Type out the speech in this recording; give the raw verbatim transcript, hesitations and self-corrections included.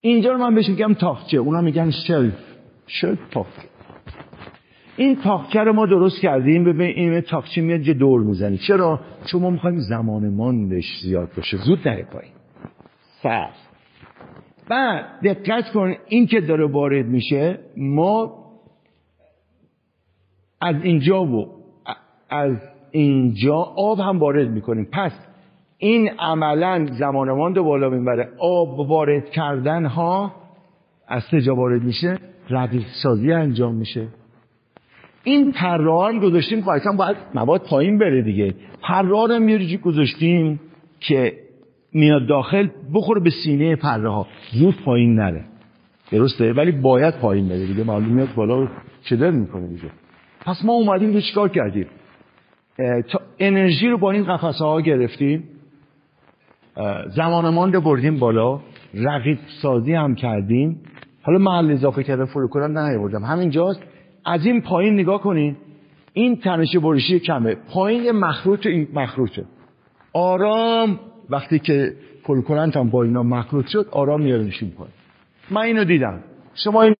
اینجا رو من بهش میگم تاقچه، اونا میگن شلف. شلف تاقچه. این تاقچه رو ما درست کردیم. ببین این تاقچه میاد یه دور میزنه. چرا؟ چون ما میخوایم زمان ماندش زیاد باشه، زود نره پایین. سر بعد دقت کن این که داره وارد میشه، ما از اینجا و از اینجا آب هم وارد میکنیم. پس این عملا زمان ماند بالا میبره. آب وارد کردن ها از سه جا وارد میشه، رقیق سازی انجام میشه. این پره‌ها هم گذاشتیم، قاعدتا باید مواد پایین بره دیگه. پره‌ها رو میاری گذاشتیم که میاد داخل بخوره به سینه پره‌ها، زود پایین نره. درسته؟ ولی باید پایین بره دیگه، معلوم میاد بالا چه دل میکنه دیگه. پس ما اومدیم که چیکار کردیم؟ تا انرژی رو با این قفسه ها گرفتیم، زمان ماند بردیم بالا، رقیق سازی هم کردیم. حالا محل اضافه کردن فولکولان نه بردم، همینجاست. از این پایین نگاه کنین، این تنش برشی کمه، پایین مخروط، این مخروطه آرام. وقتی که فولکولانت هم با اینا مخلوط شد، آرام میارنشیم پایین. من اینو دیدم. شما این